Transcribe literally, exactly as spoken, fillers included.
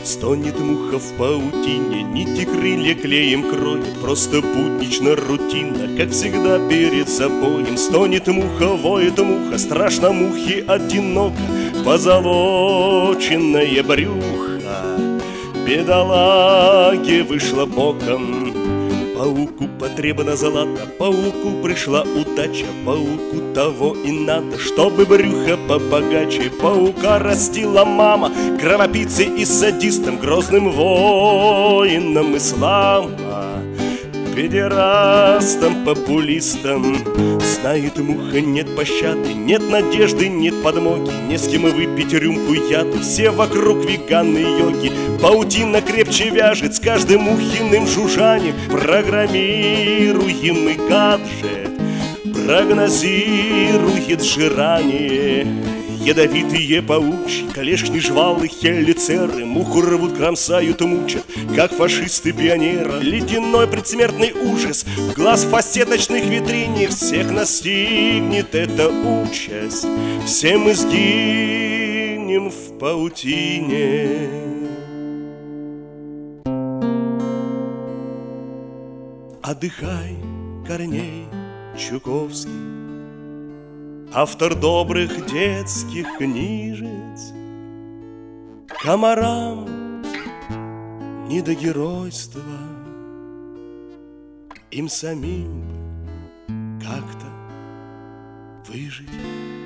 Стонет муха в паутине, нити крылья клеем кроет. Просто буднично, рутинно, как всегда перед забоем. Стонет муха, воет муха, страшно мухе одиноко. Позолоченное брюхо бедолаге вышло боком. Пауку потребно золото, пауку пришла удача. Пауку того и надо, чтобы брюхо побогаче. Паука растила мама, кровопийцей и садистом, грозным воином ислама, педерастом, популистом. Знает муха, нет пощады, нет надежды, нет подмоги, не с кем выпить рюмку яду. Все вокруг веганы йоги. Паутина крепче вяжет с каждым мухиным жужжанием. Программируемый гаджет прогнозирует сжирание. Ядовитые паучьи, колешни, жвалы, хелицеры муху рвут, кромсают, мучат, как фашисты-пионеры. Ледяной предсмертный ужас в глаз фасеточных витрине. Всех настигнет эта участь, все мы сгинем в паутине. Отдыхай, Корней Чуковский, автор добрых детских книжец. Комарам не до геройства, им самим бы как-то выжить.